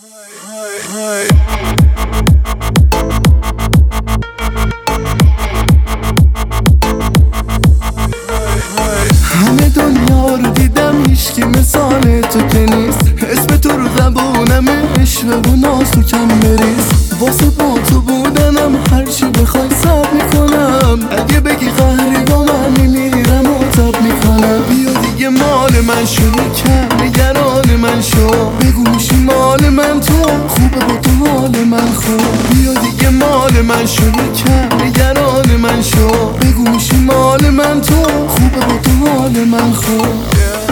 همه دنیا رو دیدم هیچکی مثال تو که نیست. اسم تو رو زبونم عشق و ناز تو کم بریز. واسه با تو بودنم هرچی بخوای سب میکنم. اگه بگی قهری با من میمیرم و تب میکنم. بیا دیگه مال من شو کم نگران من شو. بگو میشی مال من تو خوبه با تو حال من خوب. بیا دیگه مال من شو کم نگران من شو. بگو میشی مال من تو خوبه با تو حال من خوب.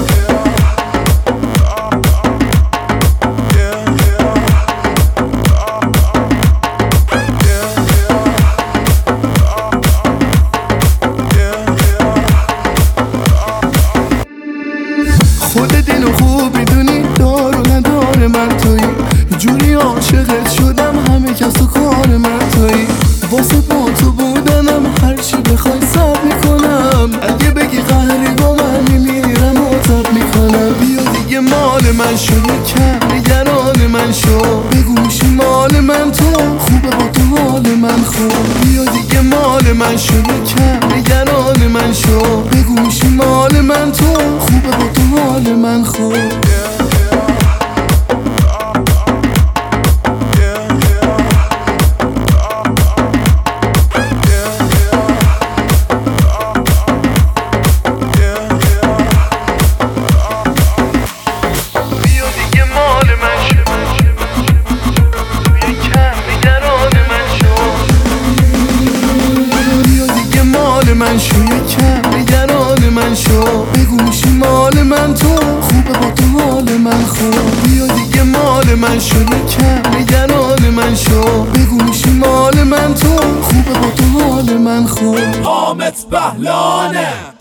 خود دل و خوب میدونی دار و ندار من تویی. جوری عاشقت شدم همه کس و کار من تویی. واسه با تو بودنم هرچی بخوای سب میکنم. اگه بگی قهری با من میمیرم و تب میکنم. بیا دیگه مال من شو کم نگران من شو. بگو میشی مال من تو خوبه با تو حال من خوب. بیا دیگه مال من شو کم نگران من شو. بگو میشی مال من تو خوبه با تو حال من خوب. من شو کم نگران من شو. بگو میشی مال من تو خوبه با تو حال من خوب. بیا دیگه مال من شو کم نگران من شو. بگو میشی مال من تو خوبه با تو حال من خوب. حامد بهلانه